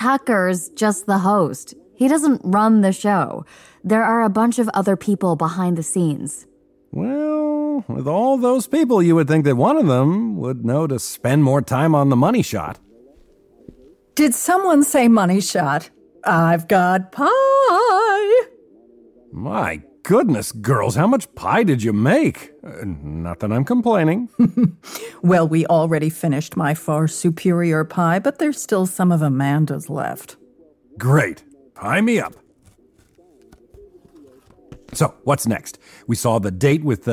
Tucker's just the host. He doesn't run the show. There are a bunch of other people behind the scenes. Well, with all those people, you would think that one of them would know to spend more time on the money shot. Did someone say money shot? I've got pie. My goodness, girls, how much pie did you make? Not that I'm complaining. Well, we already finished my far superior pie, but there's still some of Amanda's left. Great. Pie me up. So, what's next? We saw the date with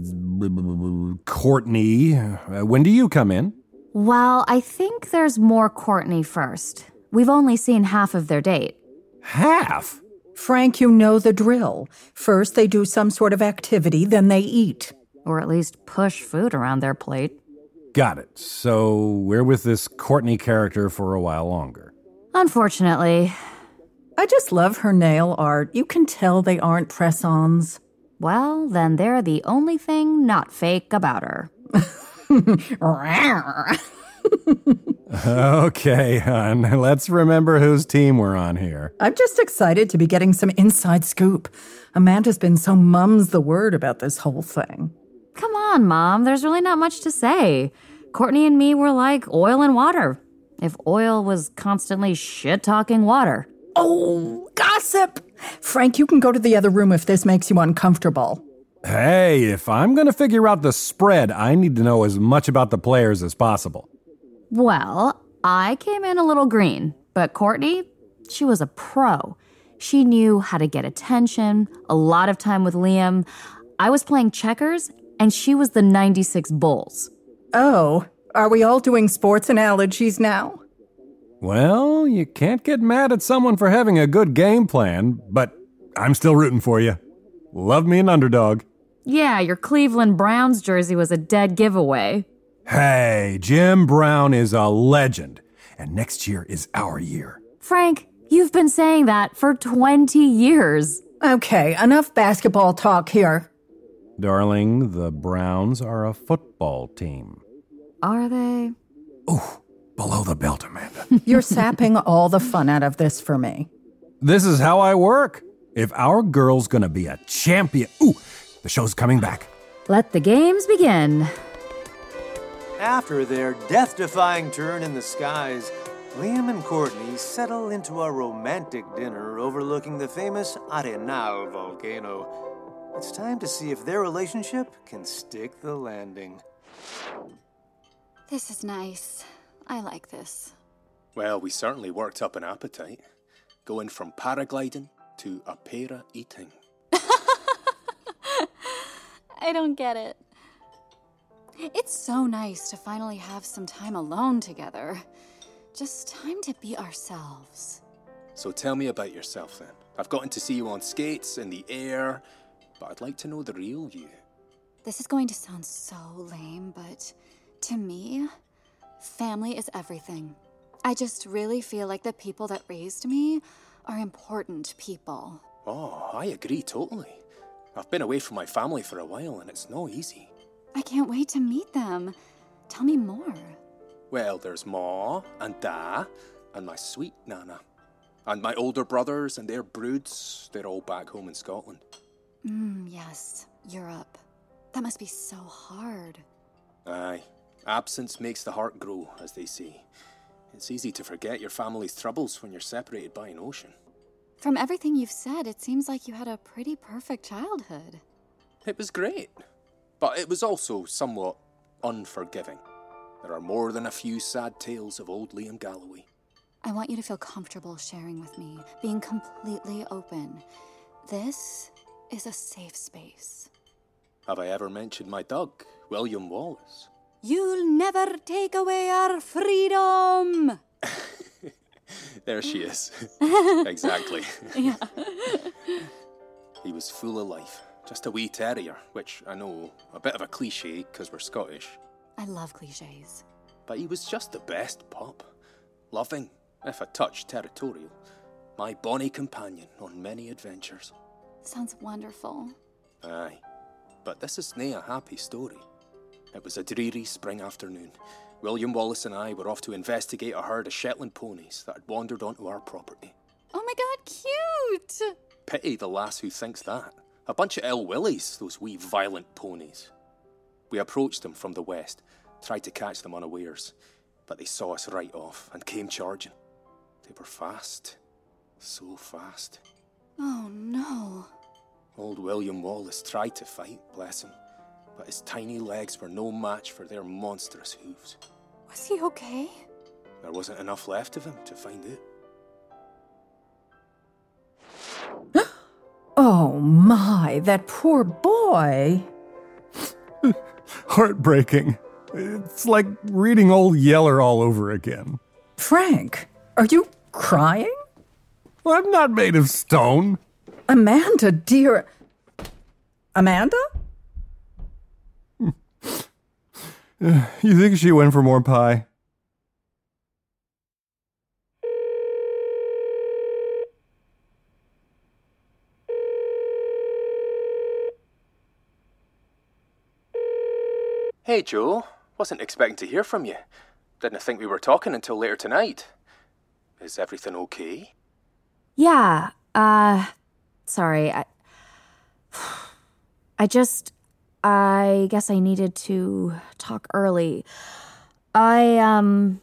Courtney. When do you come in? Well, I think there's more Courtney first. We've only seen half of their date. Half? Frank, you know the drill. First they do some sort of activity, then they eat. Or at least push food around their plate. Got it. So, we're with this Courtney character for a while longer. Unfortunately. I just love her nail art. You can tell they aren't press-ons. Well, then they're the only thing not fake about her. Okay, hon. Let's remember whose team we're on here. I'm just excited to be getting some inside scoop. Amanda's been so mum's the word about this whole thing. Come on, Mom. There's really not much to say. Courtney and me were like oil and water. If oil was constantly shit-talking water. Oh, gossip! Frank, you can go to the other room if this makes you uncomfortable. Hey, if I'm going to figure out the spread, I need to know as much about the players as possible. Well, I came in a little green, but Courtney, she was a pro. She knew how to get attention, a lot of time with Liam. I was playing checkers, and she was the 96 Bulls. Oh, are we all doing sports analogies now? Well, you can't get mad at someone for having a good game plan, but I'm still rooting for you. Love me an underdog. Yeah, your Cleveland Browns jersey was a dead giveaway. Hey, Jim Brown is a legend, and next year is our year. Frank, you've been saying that for 20 years. Okay, enough basketball talk here. Darling, the Browns are a football team. Are they? Ooh, below the belt, Amanda. You're sapping all the fun out of this for me. This is how I work. If our girl's gonna be a champion... Ooh, the show's coming back. Let the games begin. After their death-defying turn in the skies, Liam and Courtney settle into a romantic dinner overlooking the famous Arenal volcano. It's time to see if their relationship can stick the landing. This is nice. I like this. Well, we certainly worked up an appetite. Going from paragliding to apera eating. I don't get it. It's so nice to finally have some time alone together. Just time to be ourselves. So tell me about yourself then. I've gotten to see you on skates, in the air, but I'd like to know the real you. This is going to sound so lame, but to me, family is everything. I just really feel like the people that raised me are important people. Oh, I agree totally. I've been away from my family for a while and it's no easy. I can't wait to meet them. Tell me more. Well, there's Ma and Da and my sweet Nana. And my older brothers and their broods, they're all back home in Scotland. Yes, Europe. That must be so hard. Aye. Absence makes the heart grow, as they say. It's easy to forget your family's troubles when you're separated by an ocean. From everything you've said, it seems like you had a pretty perfect childhood. It was great, but it was also somewhat unforgiving. There are more than a few sad tales of old Liam Galloway. I want you to feel comfortable sharing with me, being completely open. This is a safe space. Have I ever mentioned my dog, William Wallace? You'll never take away our freedom! There she is. Exactly. Yeah. He was full of life. Just a wee terrier, which I know, a bit of a cliche because we're Scottish. I love cliches. But he was just the best pup. Loving, if a touch territorial. My bonny companion on many adventures. Sounds wonderful. Aye. But this is nae a happy story. It was a dreary spring afternoon, William Wallace and I were off to investigate a herd of Shetland ponies that had wandered onto our property. Oh my god, cute! Pity the lass who thinks that. A bunch of ill willies, those wee violent ponies. We approached them from the west, tried to catch them unawares, but they saw us right off and came charging. They were fast. So fast. Oh no. Old William Wallace tried to fight, bless him, but his tiny legs were no match for their monstrous hooves. Was he okay? There wasn't enough left of him to find out. Oh my, that poor boy. Heartbreaking. It's like reading Old Yeller all over again. Frank, are you crying? Well, I'm not made of stone. Amanda, dear. Amanda? You think she went for more pie? Hey, Joe. Wasn't expecting to hear from you. Didn't think we were talking until later tonight. Is everything okay? Yeah, sorry. I guess I needed to talk early. I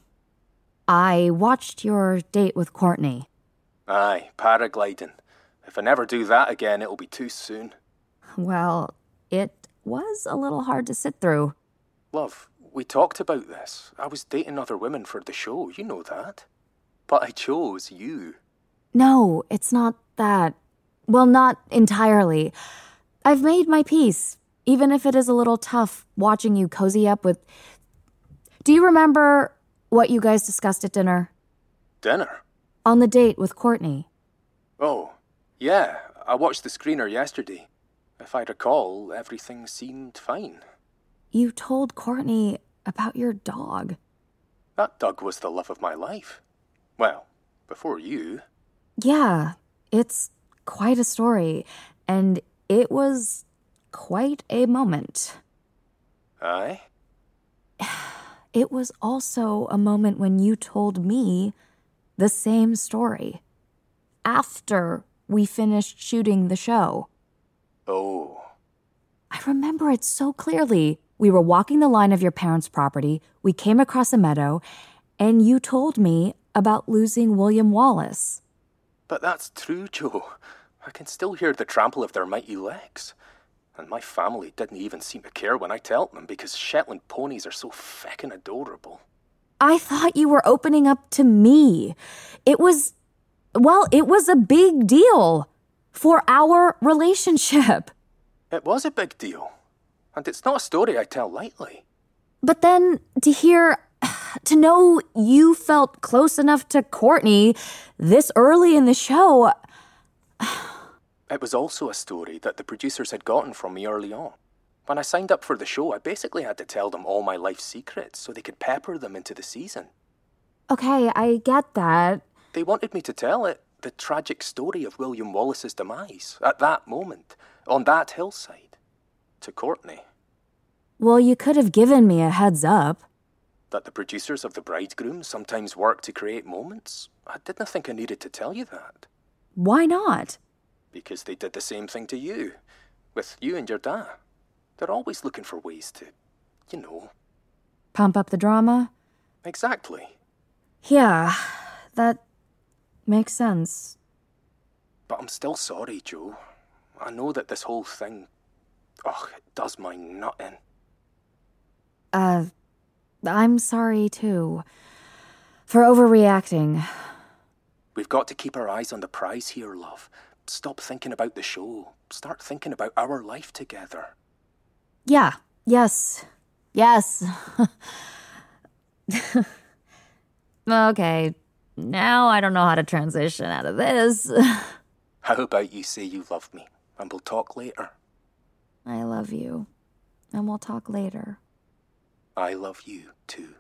watched your date with Courtney. Aye, paragliding. If I never do that again, it'll be too soon. Well, it was a little hard to sit through. Love, we talked about this. I was dating other women for the show, you know that. But I chose you. No, it's not that. Well, not entirely. I've made my peace, even if it is a little tough watching you cozy up with... Do you remember what you guys discussed at dinner? Dinner? On the date with Courtney. Oh, yeah. I watched the screener yesterday. If I recall, everything seemed fine. You told Courtney about your dog. That Doug was the love of my life. Well, before you. Yeah, it's quite a story, and it was quite a moment. Aye? It was also a moment when you told me the same story. After we finished shooting the show. Oh. I remember it so clearly. We were walking the line of your parents' property, we came across a meadow, and you told me about losing William Wallace. But that's true, Joe. I can still hear the trample of their mighty legs. And my family didn't even seem to care when I told them because Shetland ponies are so feckin' adorable. I thought you were opening up to me. It was a big deal for our relationship. It was a big deal. And it's not a story I tell lightly. But then to know you felt close enough to Courtney this early in the show... It was also a story that the producers had gotten from me early on. When I signed up for the show, I basically had to tell them all my life secrets so they could pepper them into the season. Okay, I get that. They wanted me to tell it, the tragic story of William Wallace's demise, at that moment, on that hillside, to Courtney. Well, you could have given me a heads up. That the producers of The Bridegroom sometimes work to create moments? I didn't think I needed to tell you that. Why not? Because they did the same thing to you, with you and your dad. They're always looking for ways to, Pump up the drama? Exactly. Yeah, that makes sense. But I'm still sorry, Joe. I know that this whole thing, it does my nut in. I'm sorry too. For overreacting. We've got to keep our eyes on the prize here, love. Stop thinking about the show. Start thinking about our life together. Yeah. Yes. Okay. Now I don't know how to transition out of this. How about you say you love me, and we'll talk later? I love you. And we'll talk later. I love you, too.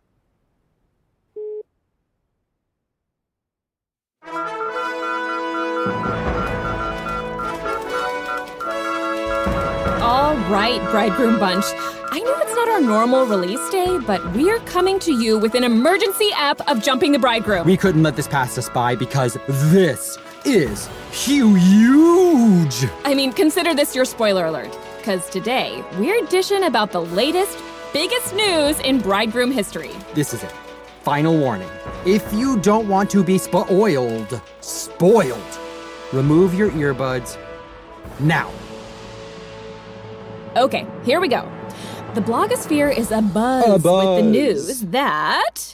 All right, Bridegroom Bunch. I know it's not our normal release day, but we're coming to you with an emergency ep of Jumping the Bridegroom. We couldn't let this pass us by because this is huge. I mean, consider this your spoiler alert, because today we're dishing about the latest, biggest news in Bridegroom history. This is it. Final warning. If you don't want to be spoiled, remove your earbuds now. Okay, here we go. The blogosphere is abuzz with the news that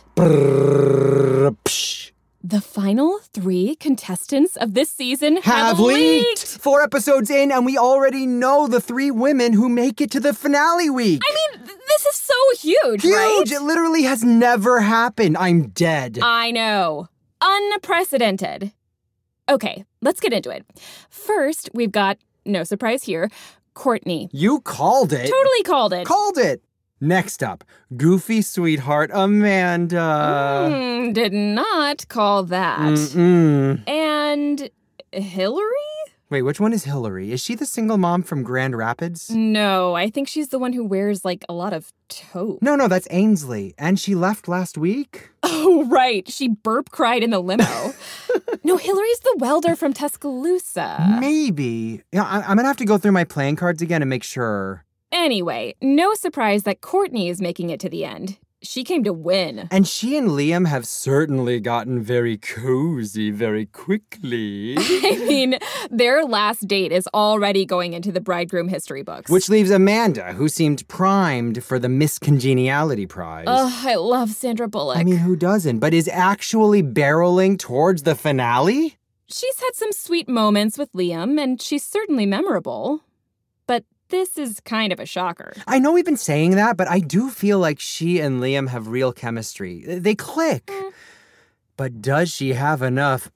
the final 3 contestants of this season have leaked. 4 episodes in, and we already know the 3 women who make it to the finale week. I mean, this is so huge, right? Huge! It literally has never happened. I'm dead. I know. Unprecedented. Okay, let's get into it. First, we've got, no surprise here, Courtney. You called it. Totally called it. Called it. Next up, goofy sweetheart Amanda. Did not call that. And Hillary? Wait, which one is Hillary? Is she the single mom from Grand Rapids? No, I think she's the one who wears, like, a lot of taupe. No, that's Ainsley. And she left last week? Oh, right. She burp cried in the limo. No, Hillary's the welder from Tuscaloosa. Maybe. Yeah, I'm gonna have to go through my playing cards again and make sure. Anyway, no surprise that Courtney is making it to the end. She came to win. And she and Liam have certainly gotten very cozy very quickly. I mean, their last date is already going into the Bridegroom history books. Which leaves Amanda, who seemed primed for the Miss Congeniality prize. Ugh, I love Sandra Bullock. I mean, who doesn't? But is actually barreling towards the finale? She's had some sweet moments with Liam, and she's certainly memorable. But this is kind of a shocker. I know we've been saying that, but I do feel like she and Liam have real chemistry. They click. But does she have enough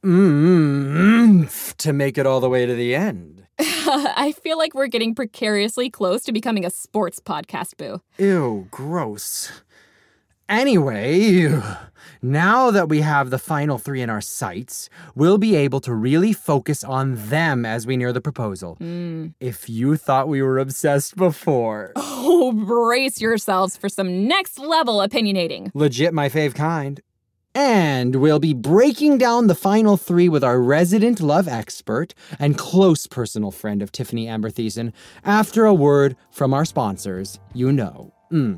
to make it all the way to the end? I feel like we're getting precariously close to becoming a sports podcast, Boo. Ew, gross. Anyway, now that we have the final 3 in our sights, we'll be able to really focus on them as we near the proposal. If you thought we were obsessed before. Oh, brace yourselves for some next level opinionating. Legit my fave kind. And we'll be breaking down the final 3 with our resident love expert and close personal friend of Tiffany Amber Thiessen after a word from our sponsors. You know.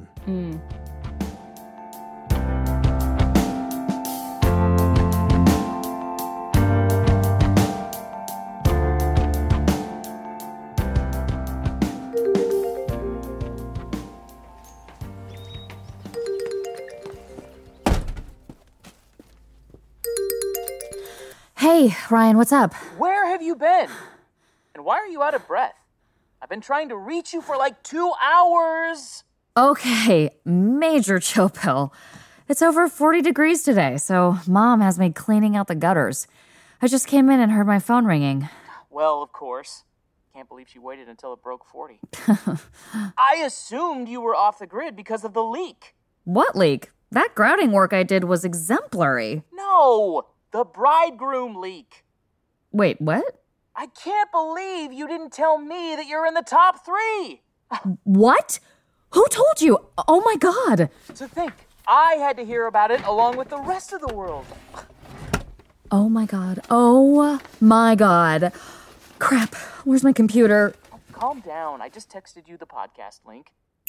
Hey, Ryan, what's up? Where have you been? And why are you out of breath? I've been trying to reach you for like 2 hours. Okay, major chill pill. It's over 40 degrees today, so Mom has me cleaning out the gutters. I just came in and heard my phone ringing. Well, of course. Can't believe she waited until it broke 40. I assumed you were off the grid because of the leak. What leak? That grouting work I did was exemplary. No, the bridegroom leak. Wait, what? I can't believe you didn't tell me that you're in the top 3. What? Who told you? Oh my God. To think, I had to hear about it along with the rest of the world. Oh my God. Oh my God. Crap. Where's my computer? Oh, calm down. I just texted you the podcast link.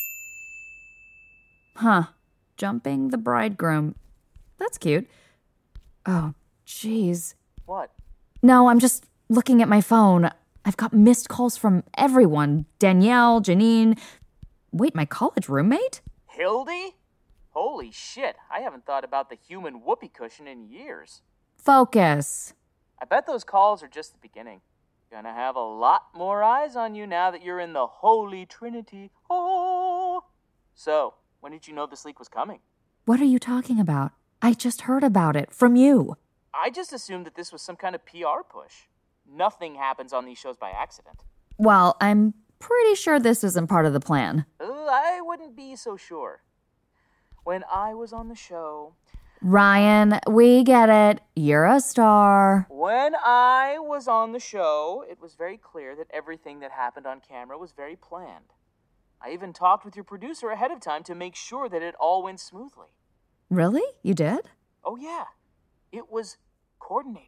Huh. Jumping the bridegroom. That's cute. Oh, jeez. What? No, I'm just looking at my phone. I've got missed calls from everyone. Danielle, Janine. Wait, my college roommate? Hildy? Holy shit, I haven't thought about the human whoopee cushion in years. Focus. I bet those calls are just the beginning. Gonna have a lot more eyes on you now that you're in the Holy Trinity. Oh! So, when did you know this leak was coming? What are you talking about? I just heard about it from you. I just assumed that this was some kind of PR push. Nothing happens on these shows by accident. Well, I'm pretty sure this isn't part of the plan. I wouldn't be so sure. When I was on the show... Ryan, we get it. You're a star. When I was on the show, it was very clear that everything that happened on camera was very planned. I even talked with your producer ahead of time to make sure that it all went smoothly. Really? You did? Oh, yeah. It was coordinated.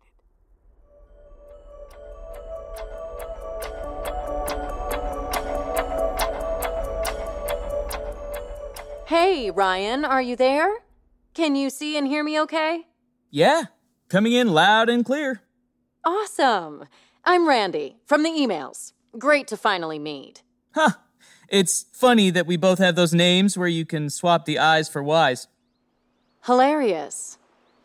Hey, Ryan, are you there? Can you see and hear me okay? Yeah, coming in loud and clear. Awesome. I'm Randy, from the emails. Great to finally meet. Huh. It's funny that we both have those names where you can swap the I's for Y's. Hilarious.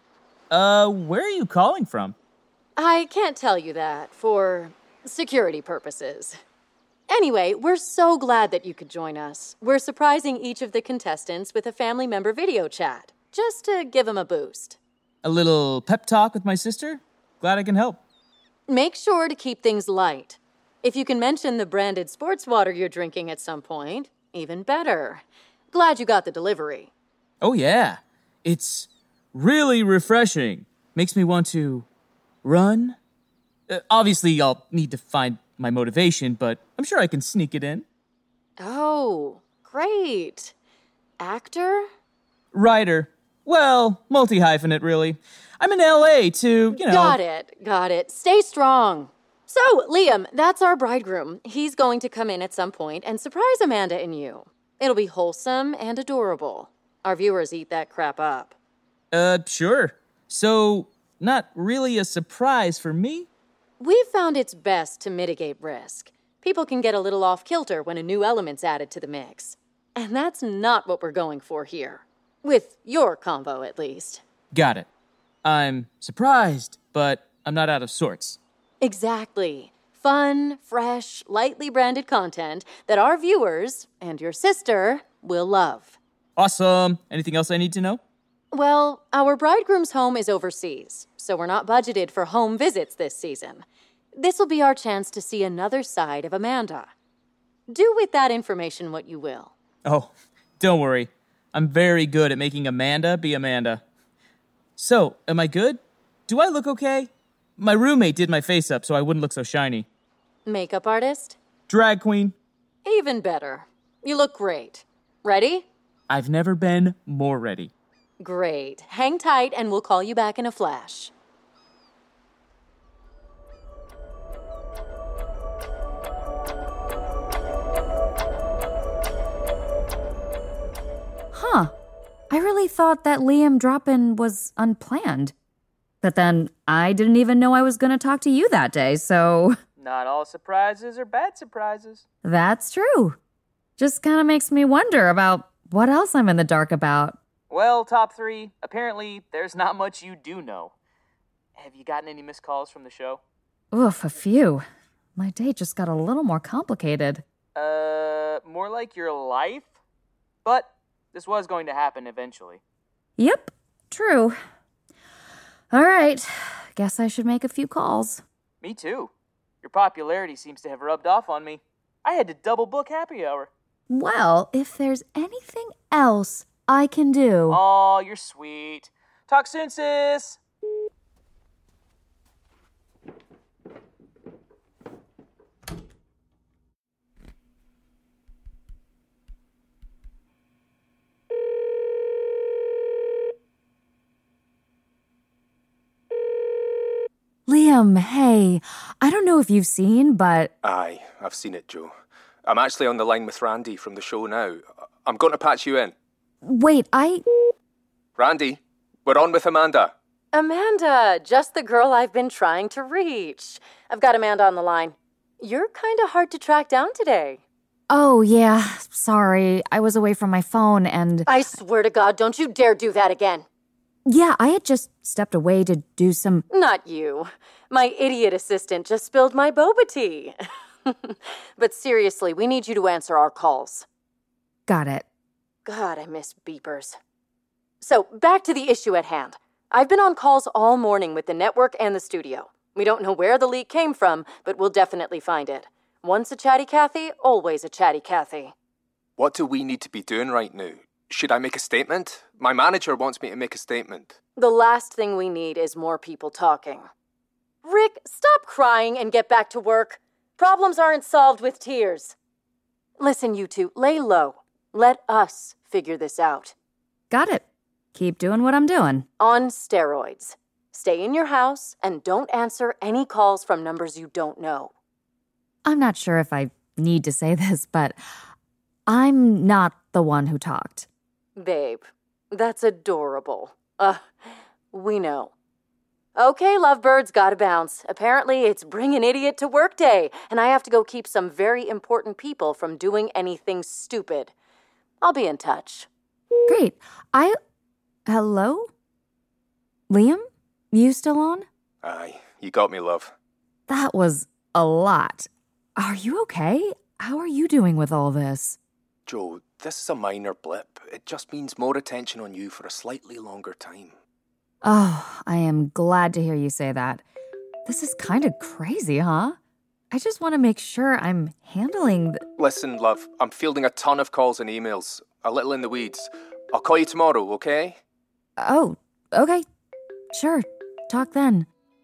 Where are you calling from? I can't tell you that for security purposes. Anyway, we're so glad that you could join us. We're surprising each of the contestants with a family member video chat, just to give them a boost. A little pep talk with my sister? Glad I can help. Make sure to keep things light. If you can mention the branded sports water you're drinking at some point, even better. Glad you got the delivery. Oh yeah, it's really refreshing. Makes me want to run. Obviously, I'll need to find my motivation, but I'm sure I can sneak it in. Oh, great. Actor? Writer. Well, multi-hyphenate, really. I'm in LA to, Got it. Stay strong. So, Liam, that's our bridegroom. He's going to come in at some point and surprise Amanda and you. It'll be wholesome and adorable. Our viewers eat that crap up. Sure. So, not really a surprise for me? We've found it's best to mitigate risk. People can get a little off-kilter when a new element's added to the mix. And that's not what we're going for here. With your combo, at least. Got it. I'm surprised, but I'm not out of sorts. Exactly. Fun, fresh, lightly branded content that our viewers, and your sister, will love. Awesome. Anything else I need to know? Well, our bridegroom's home is overseas, so we're not budgeted for home visits this season. This will be our chance to see another side of Amanda. Do with that information what you will. Oh, don't worry. I'm very good at making Amanda be Amanda. So, am I good? Do I look okay? My roommate did my face up so I wouldn't look so shiny. Makeup artist? Drag queen? Even better. You look great. Ready? I've never been more ready. Great. Hang tight and we'll call you back in a flash. Huh. I really thought that Liam drop-in was unplanned. But then I didn't even know I was going to talk to you that day, so... Not all surprises are bad surprises. That's true. Just kind of makes me wonder about what else I'm in the dark about. Well, top 3, apparently there's not much you do know. Have you gotten any missed calls from the show? Oof, a few. My day just got a little more complicated. More like your life? But this was going to happen eventually. Yep, true. All right, guess I should make a few calls. Me too. Your popularity seems to have rubbed off on me. I had to double book happy hour. Well, if there's anything else I can do... Aw, you're sweet. Talk soon, sis! Liam, hey, I don't know if you've seen, but... Aye, I've seen it, Joe. I'm actually on the line with Randy from the show now. I'm going to patch you in. Wait, Randy, we're on with Amanda. Amanda, just the girl I've been trying to reach. I've got Amanda on the line. You're kind of hard to track down today. Oh, yeah, sorry. I was away from my phone and... I swear to God, don't you dare do that again. Yeah, I had just stepped away to do some... Not you. My idiot assistant just spilled my boba tea. But seriously, we need you to answer our calls. Got it. God, I miss beepers. So, back to the issue at hand. I've been on calls all morning with the network and the studio. We don't know where the leak came from, but we'll definitely find it. Once a chatty Cathy, always a chatty Cathy. What do we need to be doing right now? Should I make a statement? My manager wants me to make a statement. The last thing we need is more people talking. Rick, stop crying and get back to work. Problems aren't solved with tears. Listen, you two, lay low. Let us figure this out. Got it. Keep doing what I'm doing. On steroids. Stay in your house and don't answer any calls from numbers you don't know. I'm not sure if I need to say this, but I'm not the one who talked. Babe, that's adorable. We know. Okay, lovebirds, gotta bounce. Apparently, it's Bring an Idiot to Work Day, and I have to go keep some very important people from doing anything stupid. I'll be in touch. Great. Hello? Liam? You still on? Aye, you got me, love. That was a lot. Are you okay? How are you doing with all this? Joe, this is a minor blip. It just means more attention on you for a slightly longer time. Oh, I am glad to hear you say that. This is kind of crazy, huh? I just want to make sure I'm handling Listen, love, I'm fielding a ton of calls and emails. A little in the weeds. I'll call you tomorrow, okay? Oh, okay. Sure. Talk then.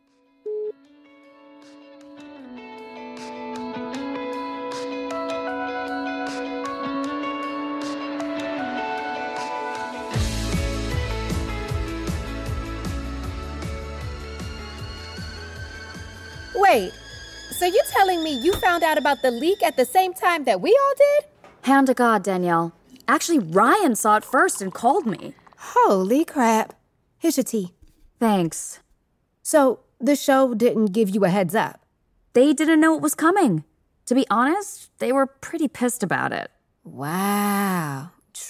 Wait, so you telling me you found out about the leak at the same time that we all did? Hand to God, Danielle. Actually, Ryan saw it first and called me. Holy crap. Here's your tea. Thanks. So, the show didn't give you a heads up? They didn't know it was coming. To be honest, they were pretty pissed about it. Wow.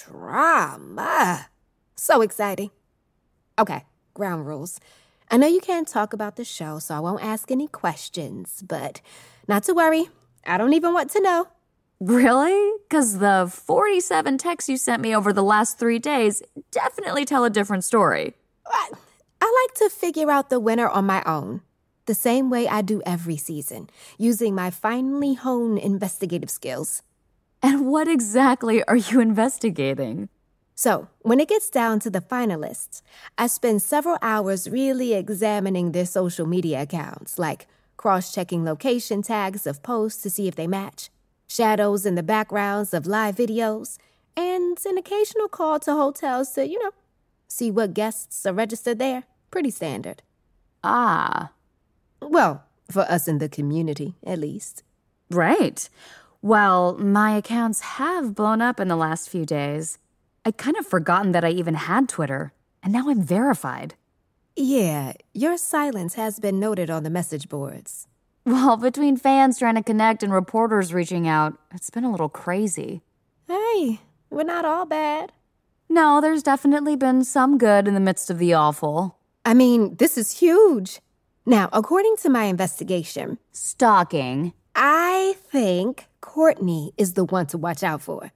Drama. So exciting. Okay, ground rules. I know you can't talk about the show, so I won't ask any questions, but not to worry. I don't even want to know. Really? Because the 47 texts you sent me over the last 3 days definitely tell a different story. I like to figure out the winner on my own, the same way I do every season, using my finely honed investigative skills. And what exactly are you investigating? So, when it gets down to the finalists, I spend several hours really examining their social media accounts, like cross-checking location tags of posts to see if they match, shadows in the backgrounds of live videos, and an occasional call to hotels to, see what guests are registered there. Pretty standard. Ah. Well, for us in the community, at least. Right. Well, my accounts have blown up in the last few days. I'd kind of forgotten that I even had Twitter, and now I'm verified. Yeah, your silence has been noted on the message boards. Well, between fans trying to connect and reporters reaching out, it's been a little crazy. Hey, we're not all bad. No, there's definitely been some good in the midst of the awful. I mean, this is huge. Now, according to my investigation... Stalking. I think Courtney is the one to watch out for.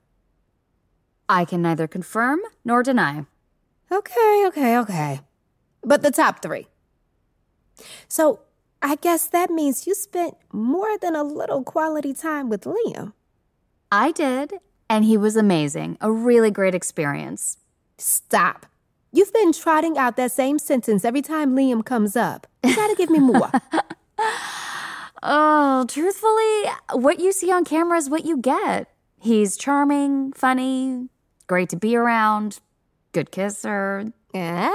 I can neither confirm nor deny. Okay. But the top 3. So, I guess that means you spent more than a little quality time with Liam. I did, and he was amazing. A really great experience. Stop. You've been trotting out that same sentence every time Liam comes up. You gotta give me more. Oh, truthfully, what you see on camera is what you get. He's charming, funny, great to be around, good kisser. And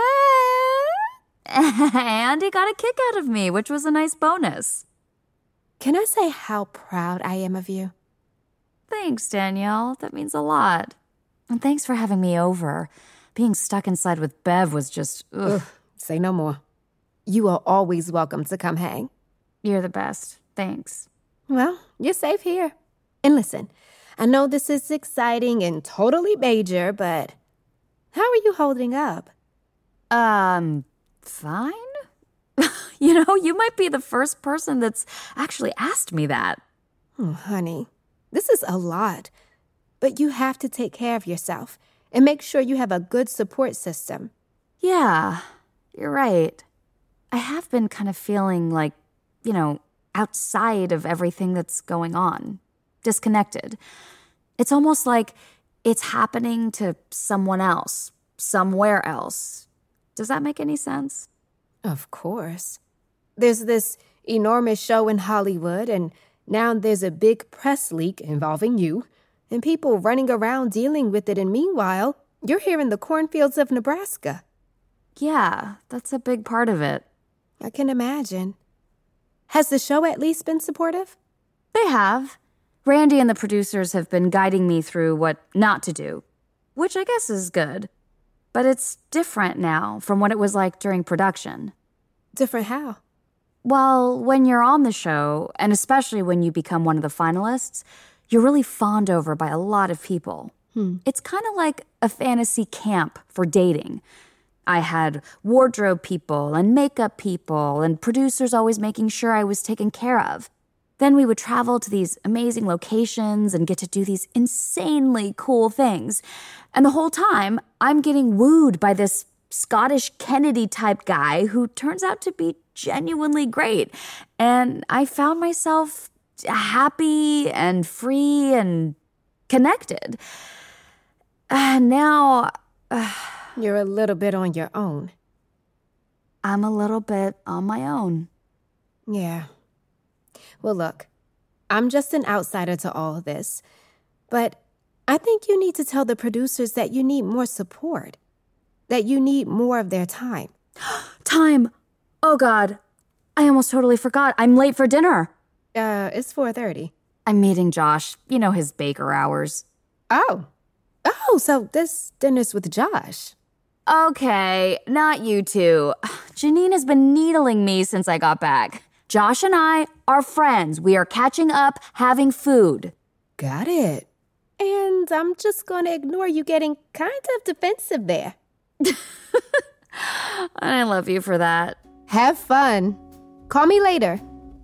he got a kick out of me, which was a nice bonus. Can I say how proud I am of you? Thanks, Danielle. That means a lot. And thanks for having me over. Being stuck inside with Bev was just, ugh. Say no more. You are always welcome to come hang. You're the best. Thanks. Well, you're safe here. And listen, I know this is exciting and totally major, but how are you holding up? Fine? You might be the first person that's actually asked me that. Oh, honey, this is a lot. But you have to take care of yourself and make sure you have a good support system. Yeah, you're right. I have been kind of feeling like, outside of everything that's going on. Disconnected. It's almost like it's happening to someone else, somewhere else. Does that make any sense? Of course. There's this enormous show in Hollywood, and now there's a big press leak involving you. and people running around dealing with it, and meanwhile, you're here in the cornfields of Nebraska. Yeah, that's a big part of it. I can imagine. Has the show at least been supportive? They have. Randy and the producers have been guiding me through what not to do, which I guess is good. But it's different now from what it was like during production. Different how? Well, when you're on the show, and especially when you become one of the finalists, you're really fawned over by a lot of people. It's kind of like a fantasy camp for dating. I had wardrobe people and makeup people and producers always making sure I was taken care of. Then we would travel to these amazing locations and get to do these insanely cool things. And the whole time, I'm getting wooed by this Scottish Kennedy-type guy who turns out to be genuinely great. And I found myself happy and free and connected. Now... You're a little bit on your own. I'm a little bit on my own. Yeah. Well, look, I'm just an outsider to all of this, but I think you need to tell the producers that you need more support, that you need more of their time. Time! Oh, God. I almost totally forgot. I'm late for dinner. It's 4:30. I'm meeting Josh. You know his baker hours. Oh, so this dinner's with Josh. Okay, not you two. Janine has been needling me since I got back. Josh and I are friends. We are catching up, having food. Got it. And I'm just gonna ignore you getting kind of defensive there. I love you for that. Have fun. Call me later.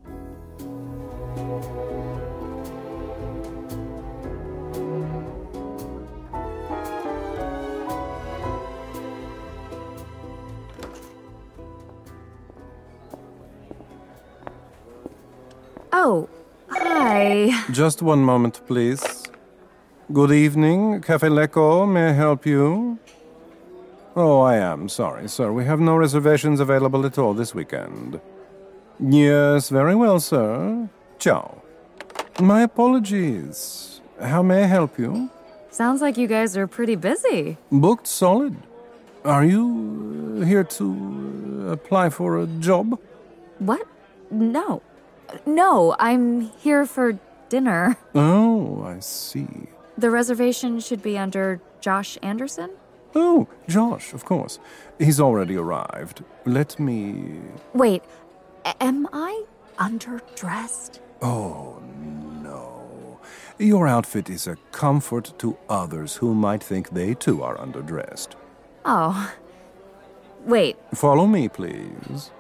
Oh, hi. Just one moment, please. Good evening, Cafe Lecco. May I help you? Oh, I am sorry, sir. We have no reservations available at all this weekend. Yes, very well, sir. Ciao. My apologies. How may I help you? Sounds like you guys are pretty busy. Booked solid. Are you here to apply for a job? What? No. No, I'm here for dinner. Oh, I see. The reservation should be under Josh Anderson? Oh, Josh, of course. He's already arrived. Let me... Wait, am I underdressed? Oh, no. Your outfit is a comfort to others who might think they too are underdressed. Oh. Wait. Follow me, please.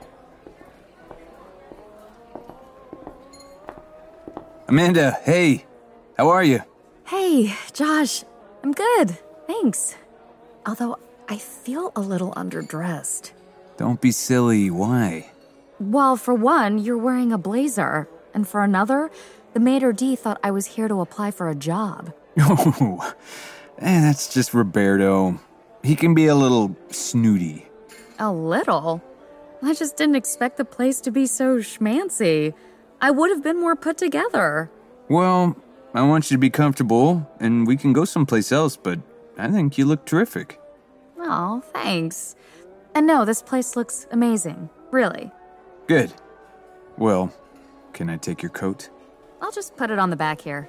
Amanda, hey. How are you? Hey, Josh. I'm good. Thanks. Although I feel a little underdressed. Don't be silly. Why? Well, for one, you're wearing a blazer. And for another, the maitre d' thought I was here to apply for a job. Oh, that's just Roberto. He can be a little snooty. A little? I just didn't expect the place to be so schmancy. I would have been more put together. Well, I want you to be comfortable, and we can go someplace else, but I think you look terrific. Oh, thanks. And no, this place looks amazing. Really. Good. Well, can I take your coat? I'll just put it on the back here.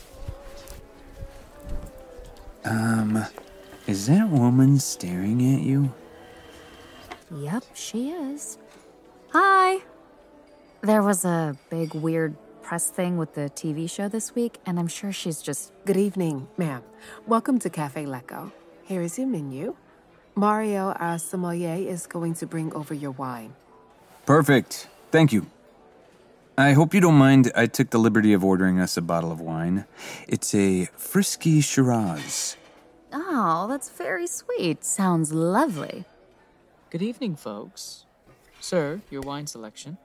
Is that woman staring at you? Yep, she is. Hi. There was a big, weird press thing with the TV show this week, and I'm sure she's just... Good evening, ma'am. Welcome to Cafe Lecco. Here is your menu. Mario, our sommelier, is going to bring over your wine. Perfect. Thank you. I hope you don't mind. I took the liberty of ordering us a bottle of wine. It's a Frisky Shiraz. Oh, that's very sweet. Sounds lovely. Good evening, folks. Sir, your wine selection.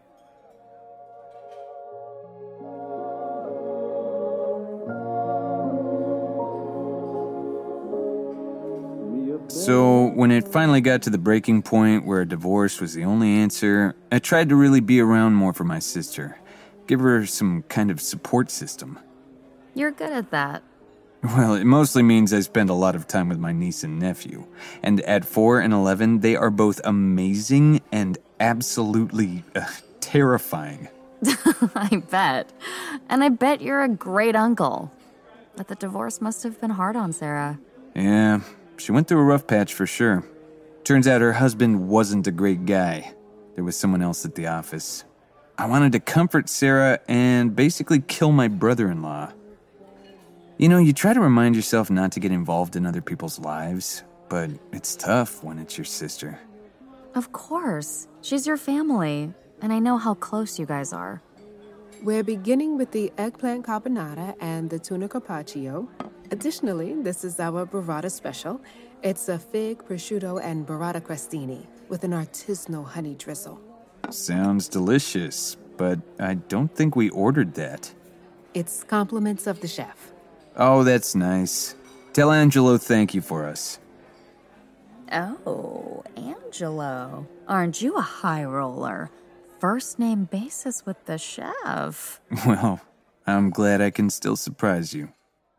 So, when it finally got to the breaking point where a divorce was the only answer, I tried to really be around more for my sister. Give her some kind of support system. You're good at that. Well, it mostly means I spend a lot of time with my niece and nephew. And at 4 and 11, they are both amazing and absolutely terrifying. I bet. And I bet you're a great uncle. But the divorce must have been hard on Sarah. Yeah, she went through a rough patch for sure. Turns out her husband wasn't a great guy. There was someone else at the office. I wanted to comfort Sarah and basically kill my brother-in-law. You know, you try to remind yourself not to get involved in other people's lives, but it's tough when it's your sister. Of course. She's your family, and I know how close you guys are. We're beginning with the eggplant carbonara and the tuna carpaccio. Additionally, this is our burrata special. It's a fig, prosciutto, and burrata crostini with an artisanal honey drizzle. Sounds delicious, but I don't think we ordered that. It's compliments of the chef. Oh, that's nice. Tell Angelo thank you for us. Oh, Angelo. Aren't you a high roller? First name basis with the chef. Well, I'm glad I can still surprise you.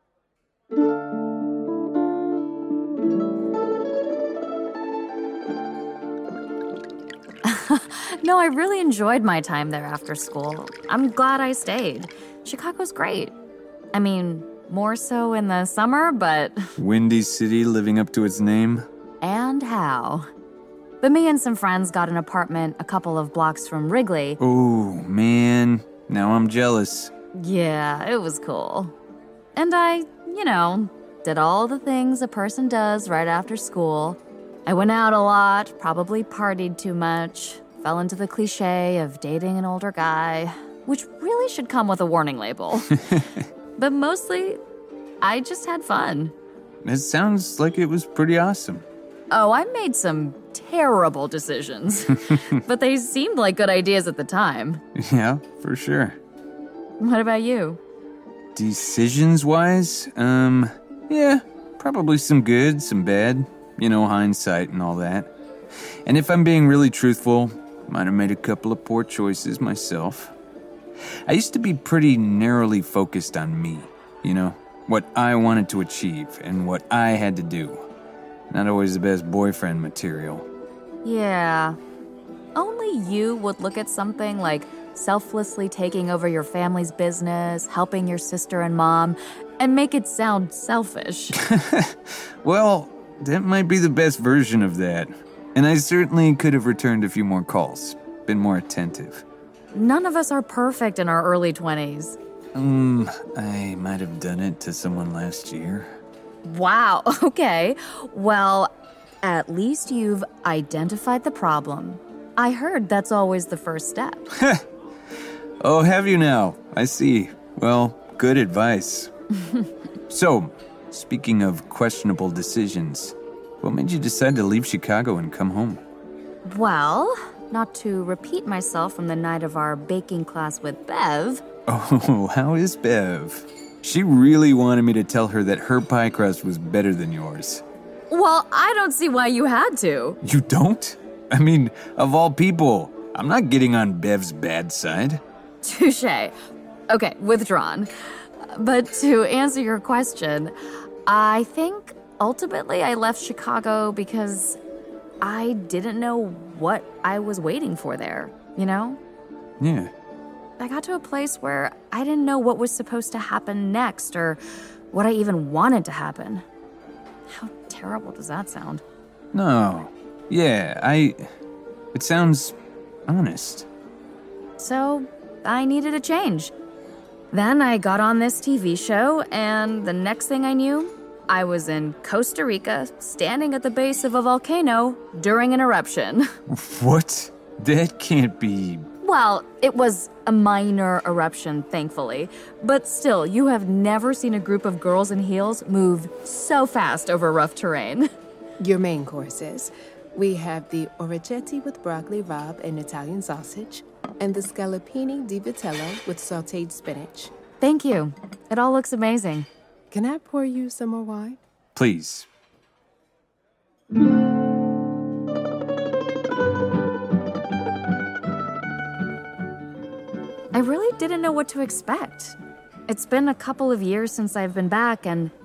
No, I really enjoyed my time there after school. I'm glad I stayed. Chicago's great. I mean, more so in the summer, but... Windy City living up to its name? And how. But me and some friends got an apartment a couple of blocks from Wrigley. Oh, man. Now I'm jealous. Yeah, it was cool. And I, did all the things a person does right after school. I went out a lot, probably partied too much, fell into the cliche of dating an older guy, which really should come with a warning label. But mostly, I just had fun. It sounds like it was pretty awesome. Oh, I made some terrible decisions, but they seemed like good ideas at the time. Yeah, for sure. What about you? Decisions-wise? Yeah, probably some good, some bad. Hindsight and all that. And if I'm being really truthful, might have made a couple of poor choices myself. I used to be pretty narrowly focused on me, what I wanted to achieve and what I had to do. Not always the best boyfriend material. Yeah. Only you would look at something like selflessly taking over your family's business, helping your sister and mom, and make it sound selfish. Well, that might be the best version of that. And I certainly could have returned a few more calls, been more attentive. None of us are perfect in our early 20s. I might have done it to someone last year. Wow, okay. Well, at least you've identified the problem. I heard that's always the first step. Oh, have you now? I see. Well, good advice. So, speaking of questionable decisions, what made you decide to leave Chicago and come home? Well, not to repeat myself from the night of our baking class with Bev. Oh, how is Bev? She really wanted me to tell her that her pie crust was better than yours. Well, I don't see why you had to. You don't? I mean, of all people, I'm not getting on Bev's bad side. Touché. Okay, withdrawn. But to answer your question, I think ultimately I left Chicago because I didn't know what I was waiting for there, Yeah. I got to a place where I didn't know what was supposed to happen next or what I even wanted to happen. How terrible does that sound? No. Yeah, it sounds honest. So, I needed a change. Then I got on this TV show, and the next thing I knew, I was in Costa Rica, standing at the base of a volcano during an eruption. What? That can't be... Well, it was a minor eruption, thankfully. But still, you have never seen a group of girls in heels move so fast over rough terrain. Your main courses. We have the orecchiette with broccoli rabe and Italian sausage, and the scallopini di vitello with sautéed spinach. Thank you. It all looks amazing. Can I pour you some more wine? Please. I really didn't know what to expect. It's been a couple of years since I've been back, and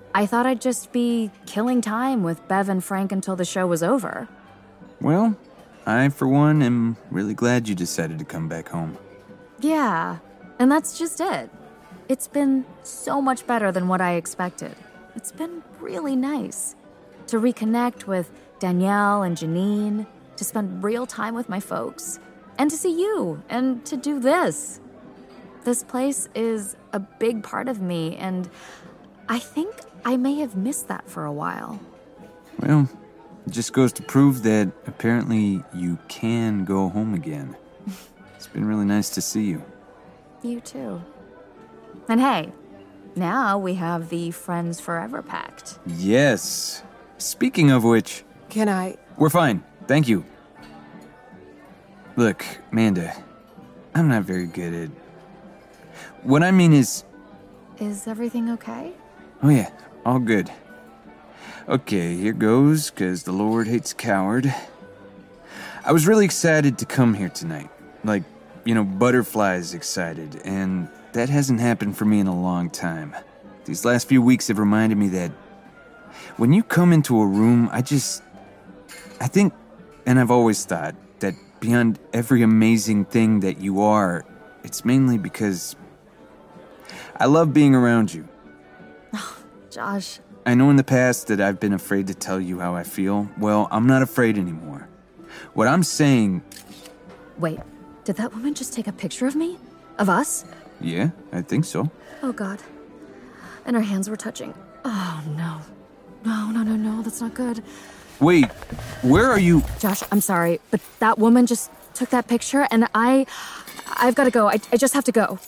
I thought I'd just be killing time with Bev and Frank until the show was over. Well, I, for one, am really glad you decided to come back home. Yeah, and that's just it. It's been so much better than what I expected. It's been really nice to reconnect with Danielle and Janine, to spend real time with my folks, and to see you, and to do this. This place is a big part of me, and I think I may have missed that for a while. Well, it just goes to prove that apparently you can go home again. It's been really nice to see you. You too. And hey, now we have the Friends Forever Pact. Yes. Speaking of which... Can I... We're fine. Thank you. Look, Amanda, I'm not very good at... What I mean is... Is everything okay? Oh yeah, all good. Okay, here goes, 'cause the Lord hates a coward. I was really excited to come here tonight. Like, butterflies excited, and that hasn't happened for me in a long time. These last few weeks have reminded me that when you come into a room, I think, and I've always thought, that beyond every amazing thing that you are, it's mainly because I love being around you. Josh. I know in the past that I've been afraid to tell you how I feel. Well, I'm not afraid anymore. What I'm saying... Wait, did that woman just take a picture of me? Of us? Yeah, I think so. Oh, God. And our hands were touching. Oh, no. No, that's not good. Wait, where are you? Josh, I'm sorry, but that woman just took that picture, and I've got to go. I just have to go.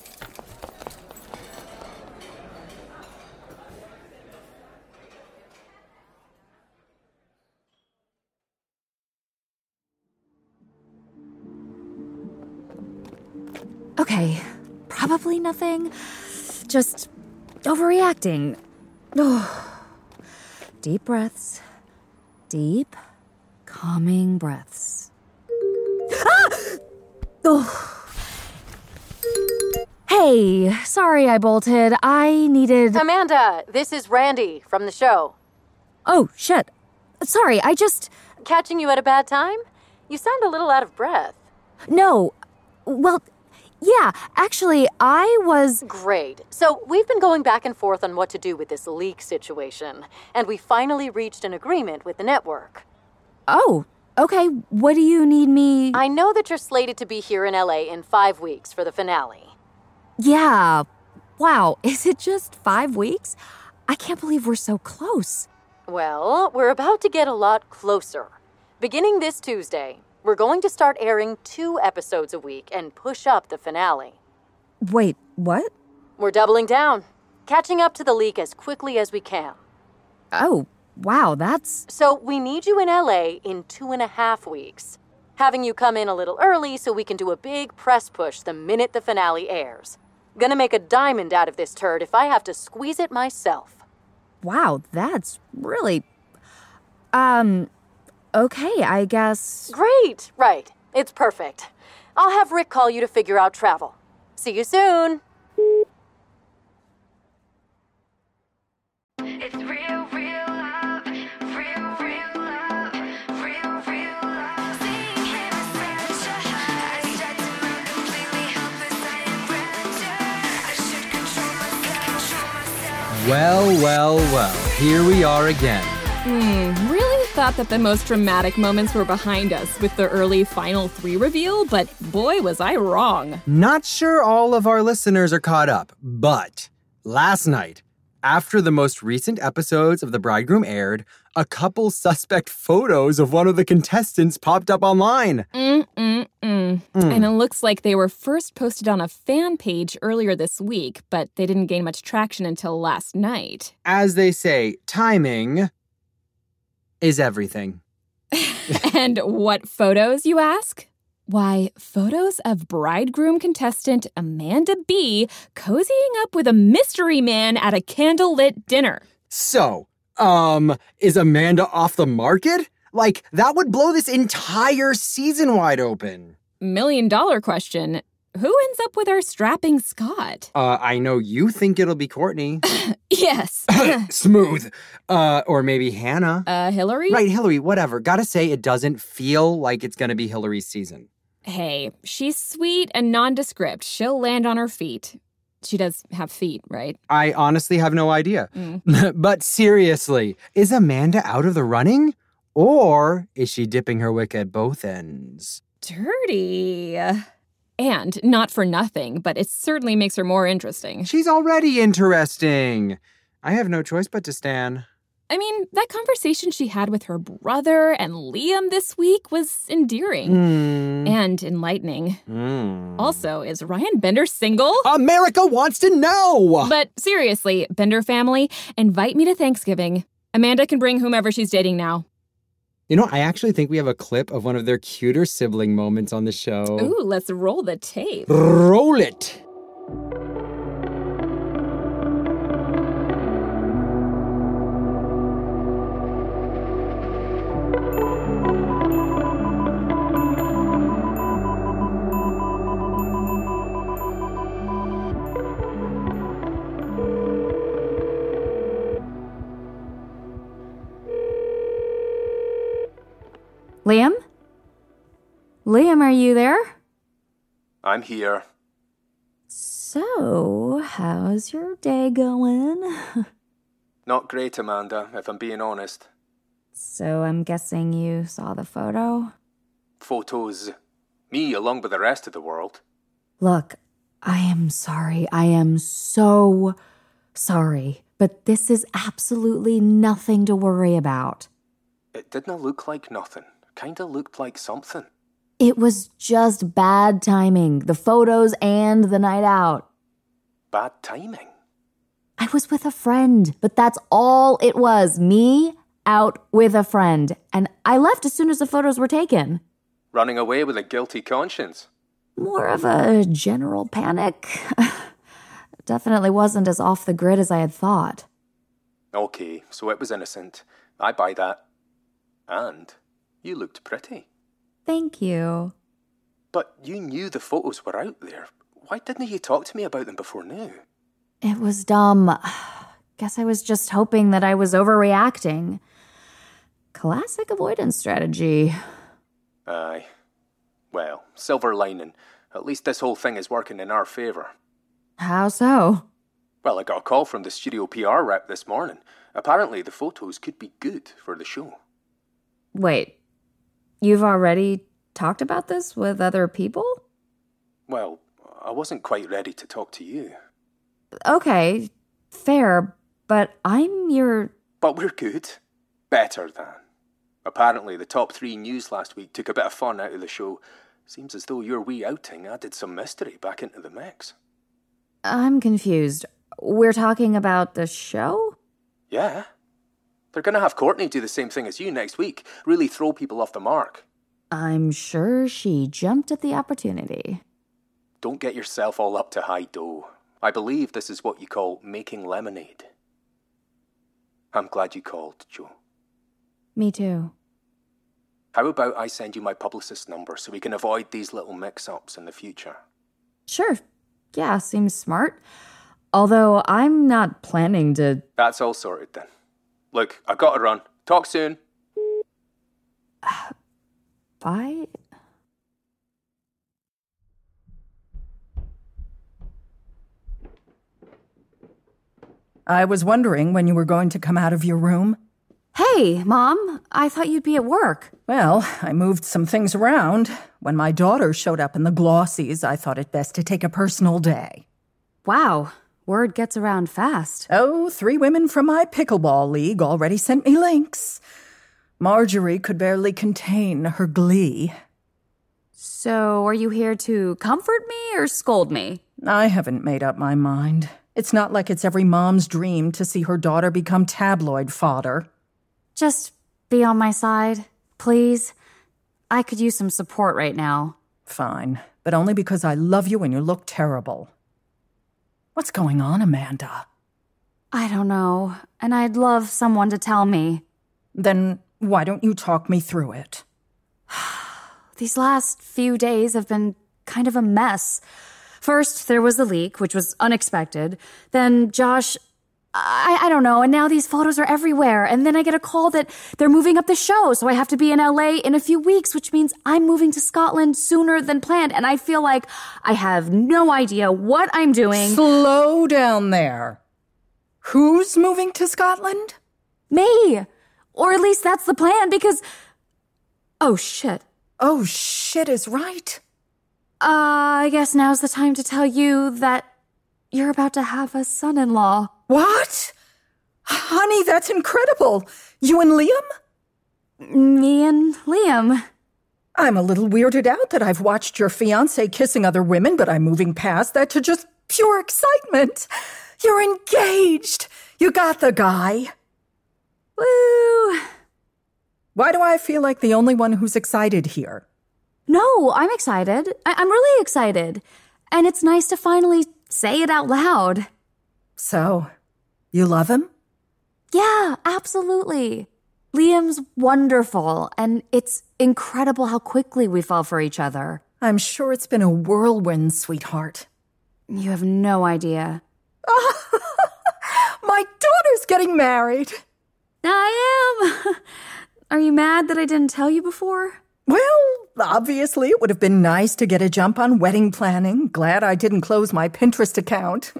Okay, probably nothing. Just overreacting. Oh. Deep breaths. Deep, calming breaths. Ah! Oh. Hey, sorry I bolted. I needed... Amanda, this is Randy from the show. Oh, shit. Sorry, I just... Catching you at a bad time? You sound a little out of breath. No. Well... Yeah, actually, I was... Great. So we've been going back and forth on what to do with this leak situation, and we finally reached an agreement with the network. Oh, okay. What do you need me... I know that you're slated to be here in LA in 5 weeks for the finale. Yeah. Wow, is it just 5 weeks? I can't believe we're so close. Well, we're about to get a lot closer. Beginning this Tuesday, we're going to start airing 2 episodes a week and push up the finale. Wait, what? We're doubling down, catching up to the leak as quickly as we can. Oh, wow, that's... So we need you in LA in 2.5 weeks. Having you come in a little early so we can do a big press push the minute the finale airs. Gonna make a diamond out of this turd if I have to squeeze it myself. Wow, that's really... Okay, I guess... Great, right. It's perfect. I'll have Rick call you to figure out travel. See you soon. It's real, real love. Real, real love. Real, real love. Seeing him is such a high. I start to move completely helpless. I am raptured. I should control myself. Well. Here we are again. Really thought that the most dramatic moments were behind us with the early Final 3 reveal, but boy, was I wrong. Not sure all of our listeners are caught up, but last night, after the most recent episodes of The Bridegroom aired, a couple suspect photos of one of the contestants popped up online. And it looks like they were first posted on a fan page earlier this week, but they didn't gain much traction until last night. As they say, timing is everything. And what photos, you ask? Why, photos of bridegroom contestant Amanda B. cozying up with a mystery man at a candlelit dinner. So, is Amanda off the market? Like, that would blow this entire season wide open. $1 million question. Who ends up with our strapping Scott? I know you think it'll be Courtney. Yes. Smooth. Or maybe Hannah. Hillary? Right, Hillary, whatever. Gotta say, it doesn't feel like it's gonna be Hillary's season. Hey, she's sweet and nondescript. She'll land on her feet. She does have feet, right? I honestly have no idea. But seriously, is Amanda out of the running? Or is she dipping her wick at both ends? Dirty. And not for nothing, but it certainly makes her more interesting. She's already interesting. I have no choice but to stan. I mean, that conversation she had with her brother and Liam this week was endearing and enlightening. Also, is Ryan Bender single? America wants to know! But seriously, Bender family, invite me to Thanksgiving. Amanda can bring whomever she's dating now. You know, I actually think we have a clip of one of their cuter sibling moments on the show. Ooh, let's roll the tape. Roll it! Liam? Liam, are you there? I'm here. So, how's your day going? Not great, Amanda, if I'm being honest. So, I'm guessing you saw the photo? Photos. Me along with the rest of the world. Look, I am sorry. I am so sorry. But this is absolutely nothing to worry about. It didn't look like nothing. Kinda looked like something. It was just bad timing. The photos and the night out. Bad timing? I was with a friend, but that's all it was. Me out with a friend. And I left as soon as the photos were taken. Running away with a guilty conscience? More of a general panic. Definitely wasn't as off the grid as I had thought. Okay, so it was innocent. I buy that. And you looked pretty. Thank you. But you knew the photos were out there. Why didn't you talk to me about them before now? It was dumb. Guess I was just hoping that I was overreacting. Classic avoidance strategy. Aye. Well, silver lining. At least this whole thing is working in our favour. How so? Well, I got a call from the studio PR rep this morning. Apparently the photos could be good for the show. Wait, you've already talked about this with other people? Well, I wasn't quite ready to talk to you. Okay, fair, but I'm your... But we're good. Better than. Apparently the top 3 news last week took a bit of fun out of the show. Seems as though your wee outing added some mystery back into the mix. I'm confused. We're talking about the show? Yeah. They're going to have Courtney do the same thing as you next week. Really throw people off the mark. I'm sure she jumped at the opportunity. Don't get yourself all up to high dough. I believe this is what you call making lemonade. I'm glad you called, Joe. Me too. How about I send you my publicist's number so we can avoid these little mix-ups in the future? Sure. Yeah, seems smart. Although I'm not planning to... That's all sorted then. Look, I gotta run. Talk soon. Bye. I was wondering when you were going to come out of your room. Hey, Mom. I thought you'd be at work. Well, I moved some things around. When my daughter showed up in the Glossies, I thought it best to take a personal day. Wow. Word gets around fast. Oh, 3 women from my pickleball league already sent me links. Marjorie could barely contain her glee. So, are you here to comfort me or scold me? I haven't made up my mind. It's not like it's every mom's dream to see her daughter become tabloid fodder. Just be on my side, please. I could use some support right now. Fine, but only because I love you and you look terrible. What's going on, Amanda? I don't know, and I'd love someone to tell me. Then why don't you talk me through it? These last few days have been kind of a mess. First, there was the leak, which was unexpected. Then Josh... I don't know, and now these photos are everywhere, and then I get a call that they're moving up the show, so I have to be in LA in a few weeks, which means I'm moving to Scotland sooner than planned, and I feel like I have no idea what I'm doing. Slow down there. Who's moving to Scotland? Me! Or at least that's the plan, because... Oh, shit. Oh, shit is right. I guess now's the time to tell you that you're about to have a son-in-law. What? Honey, that's incredible. You and Liam? Me and Liam. I'm a little weirded out that I've watched your fiancé kissing other women, but I'm moving past that to just pure excitement. You're engaged. You got the guy. Woo! Why do I feel like the only one who's excited here? No, I'm excited. I'm really excited. And it's nice to finally say it out loud. So, you love him? Yeah, absolutely. Liam's wonderful, and it's incredible how quickly we fall for each other. I'm sure it's been a whirlwind, sweetheart. You have no idea. My daughter's getting married. I am. Are you mad that I didn't tell you before? Well, obviously it would have been nice to get a jump on wedding planning. Glad I didn't close my Pinterest account.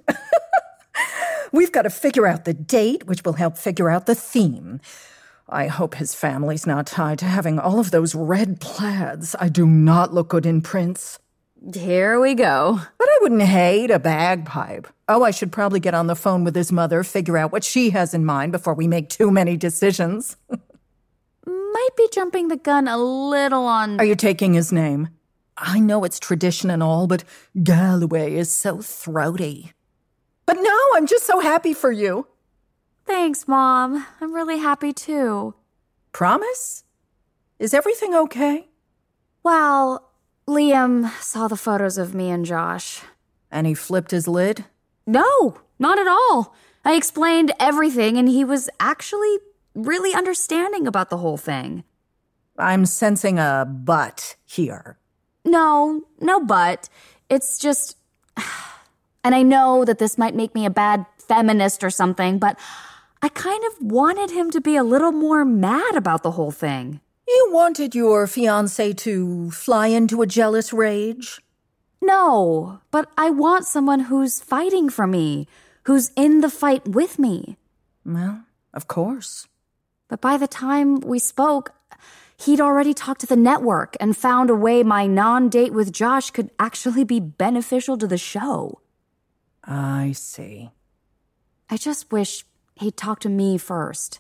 We've got to figure out the date, which will help figure out the theme. I hope his family's not tied to having all of those red plaids. I do not look good in prints. Here we go. But I wouldn't hate a bagpipe. Oh, I should probably get on the phone with his mother, figure out what she has in mind before we make too many decisions. Might be jumping the gun a little on... Are you taking his name? I know it's tradition and all, but Galloway is so throaty. But no, I'm just so happy for you. Thanks, Mom. I'm really happy too. Promise? Is everything okay? Well, Liam saw the photos of me and Josh. And he flipped his lid? No, not at all. I explained everything, and he was actually really understanding about the whole thing. I'm sensing a but here. No but. It's just... And I know that this might make me a bad feminist or something, but I kind of wanted him to be a little more mad about the whole thing. You wanted your fiancé to fly into a jealous rage? No, but I want someone who's fighting for me, who's in the fight with me. Well, of course. But by the time we spoke, he'd already talked to the network and found a way my non-date with Josh could actually be beneficial to the show. I see. I just wish he'd talk to me first.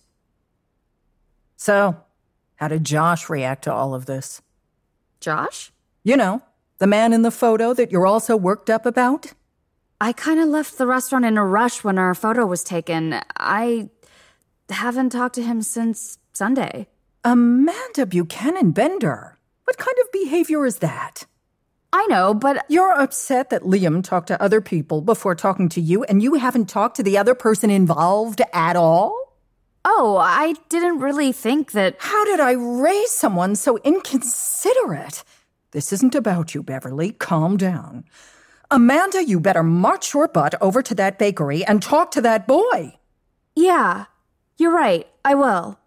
So, how did Josh react to all of this? Josh? You know, the man in the photo that you're all so worked up about? I kind of left the restaurant in a rush when our photo was taken. I haven't talked to him since Sunday. Amanda Buchanan Bender. What kind of behavior is that? I know, but... You're upset that Liam talked to other people before talking to you, and you haven't talked to the other person involved at all? Oh, I didn't really think that... How did I raise someone so inconsiderate? This isn't about you, Beverly. Calm down. Amanda, you better march your butt over to that bakery and talk to that boy. Yeah, you're right. I will.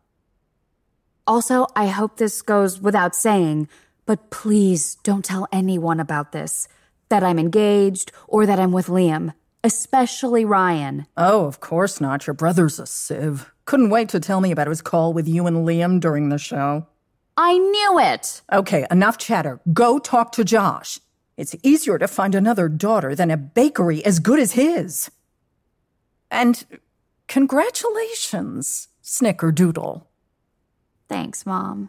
Also, I hope this goes without saying, but please don't tell anyone about this. That I'm engaged or that I'm with Liam. Especially Ryan. Oh, of course not. Your brother's a sieve. Couldn't wait to tell me about his call with you and Liam during the show. I knew it! Okay, enough chatter. Go talk to Josh. It's easier to find another daughter than a bakery as good as his. And congratulations, Snickerdoodle. Thanks, Mom.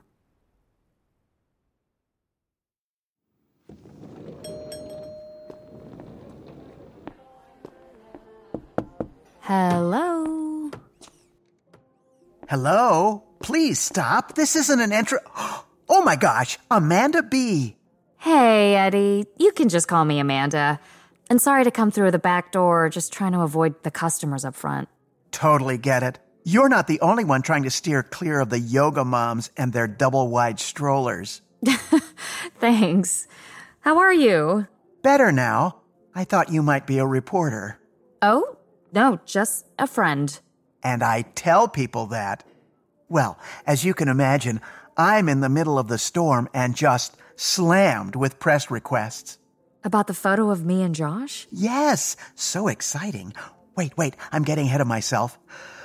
Hello? Hello? Please stop. This isn't an intro. Oh my gosh, Amanda B. Hey, Eddie. You can just call me Amanda. And sorry to come through the back door, just trying to avoid the customers up front. Totally get it. You're not the only one trying to steer clear of the yoga moms and their double-wide strollers. Thanks. How are you? Better now. I thought you might be a reporter. Oh? No, just a friend. And I tell people that. Well, as you can imagine, I'm in the middle of the storm and just slammed with press requests. About the photo of me and Josh? Yes, so exciting. Wait, I'm getting ahead of myself.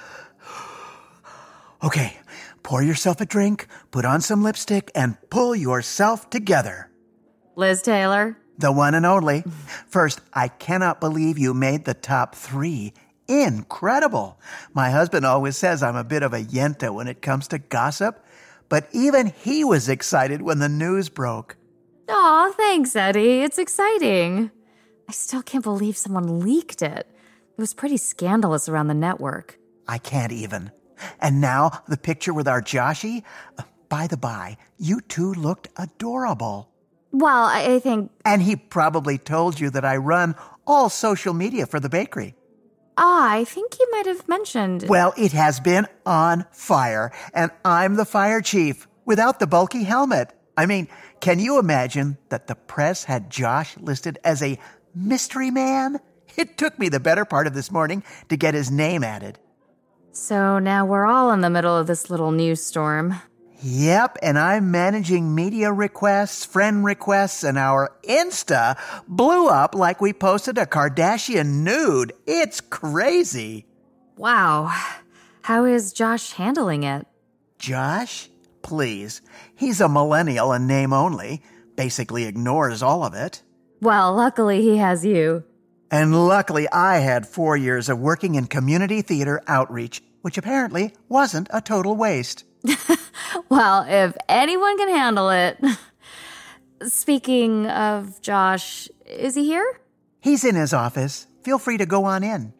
Okay, pour yourself a drink, put on some lipstick, and pull yourself together. Liz Taylor? The one and only. First, I cannot believe you made the top 3. Incredible. My husband always says I'm a bit of a yenta when it comes to gossip, but even he was excited when the news broke. Aw, thanks, Eddie. It's exciting. I still can't believe someone leaked it. It was pretty scandalous around the network. I can't even. And now, the picture with our Joshie? By the by, you two looked adorable. Well, I think... And he probably told you that I run all social media for the bakery. I think he might have mentioned... Well, it has been on fire, and I'm the fire chief, without the bulky helmet. I mean, can you imagine that the press had Josh listed as a mystery man? It took me the better part of this morning to get his name added. So now we're all in the middle of this little news storm. Yep, and I'm managing media requests, friend requests, and our Insta blew up like we posted a Kardashian nude. It's crazy. Wow. How is Josh handling it? Josh? Please. He's a millennial and name only. Basically ignores all of it. Well, luckily he has you. And luckily I had 4 years of working in community theater outreach, which apparently wasn't a total waste. Well, if anyone can handle it. Speaking of Josh, is he here? He's in his office. Feel free to go on in.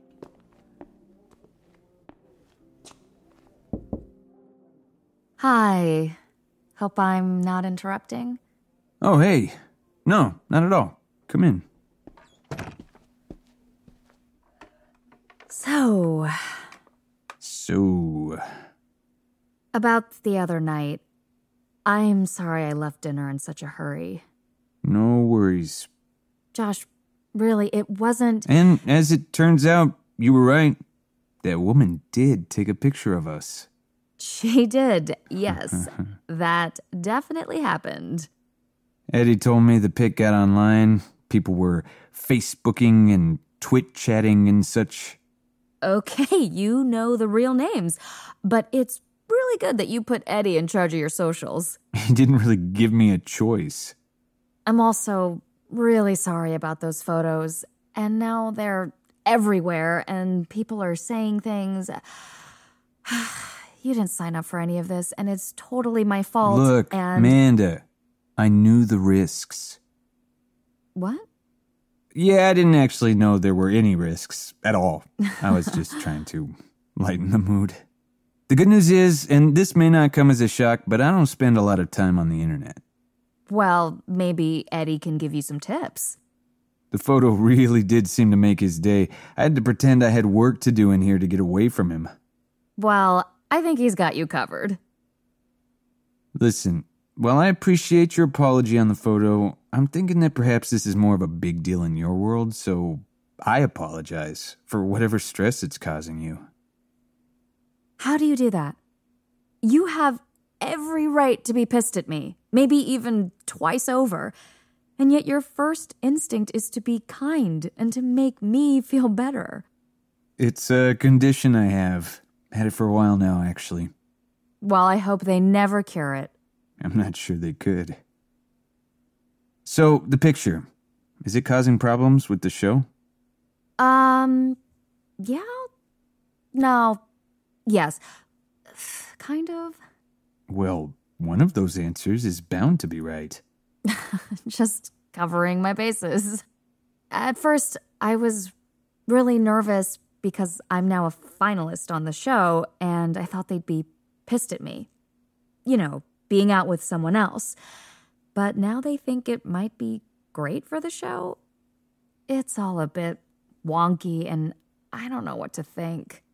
Hi. Hope I'm not interrupting. Oh, hey. No, not at all. Come in. So, about the other night, I'm sorry I left dinner in such a hurry. No worries. Josh, really, it wasn't... And as it turns out, you were right. That woman did take a picture of us. She did, yes. That definitely happened. Eddie told me the pic got online. People were Facebooking and Twit-chatting and such. Okay, you know the real names, but it's really good that you put Eddie in charge of your socials. He didn't really give me a choice. I'm also really sorry about those photos, and now they're everywhere, and people are saying things. You didn't sign up for any of this, and it's totally my fault. Look, and... Amanda, I knew the risks. What? Yeah, I didn't actually know there were any risks at all. I was just trying to lighten the mood. The good news is, and this may not come as a shock, but I don't spend a lot of time on the internet. Well, maybe Eddie can give you some tips. The photo really did seem to make his day. I had to pretend I had work to do in here to get away from him. Well, I think he's got you covered. Listen, while I appreciate your apology on the photo, I'm thinking that perhaps this is more of a big deal in your world, so I apologize for whatever stress it's causing you. How do you do that? You have every right to be pissed at me, maybe even twice over, and yet your first instinct is to be kind and to make me feel better. It's a condition I have. Had it for a while now, actually. Well, I hope they never cure it. I'm not sure they could. So, the picture. Is it causing problems with the show? Yeah? No. Yes. Kind of. Well, one of those answers is bound to be right. Just covering my bases. At first, I was really nervous because I'm now a finalist on the show, and I thought they'd be pissed at me. You know, being out with someone else. But now they think it might be great for the show. It's all a bit wonky, and I don't know what to think.